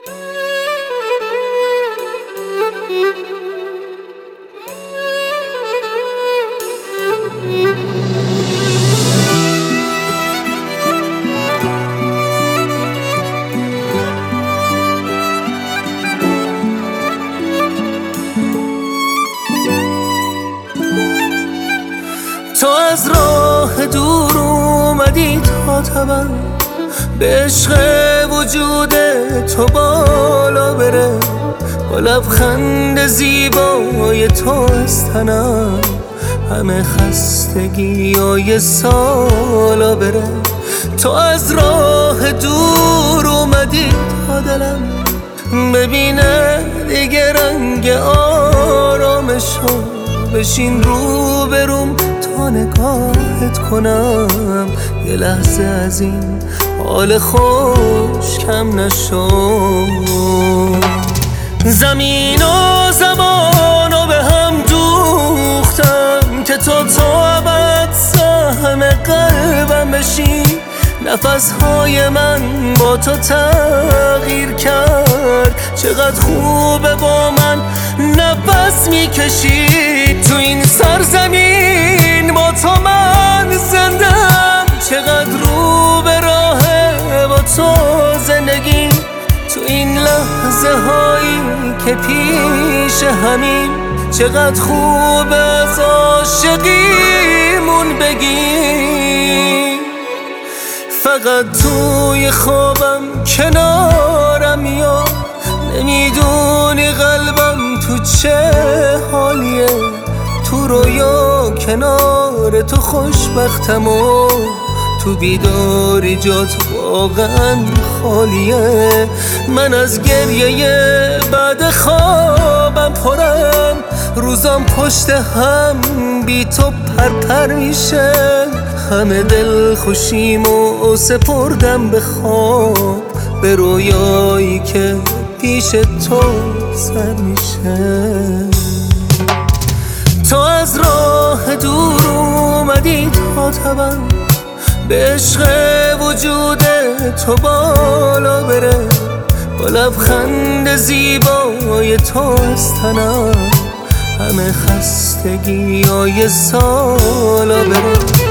تو از راه دور اومدی تا تبن به عشق وجود تو بالا بره، با لبخند زیبای تو از تنم همه خستگیای سالا بره. تو از راه دور اومدی تا دلم ببینه دیگه رنگ آرامشو، بشین رو بروم تا نگاهت کنم، یه لحظه از این حال خوش کم نشو. زمین و زمانو به هم دوختم که تو ابد سهم قلبم بشی، نفسهای من با تو تغییر کرد، چقدر خوبه با من نفس میکشی. تو این سرزمین با تو من زندم، چقدر رو به راهه با تو زندگی. تو این لحظه هایی که پیش همین، چقدر خوبه از عاشقیمون بگی. فقط توی خوابم کنارم میاد، نمیدونی قلبم تو چه حالیه. تو رویا کنار تو خوشبختم و تو بیداری جات واقعا خالیه. من از گریه بعد خوابم پرم، روزام پشت هم بی تو پرپر میشه، همه دل خوشیمو سپردم به خواب، به رویایی که پیش تو سر میشه. تو از راه دور اومدی تا تبن به عشق وجود تو بالا بره، با لبخند زیبای تو از تنم همه خستگیای سالا بره.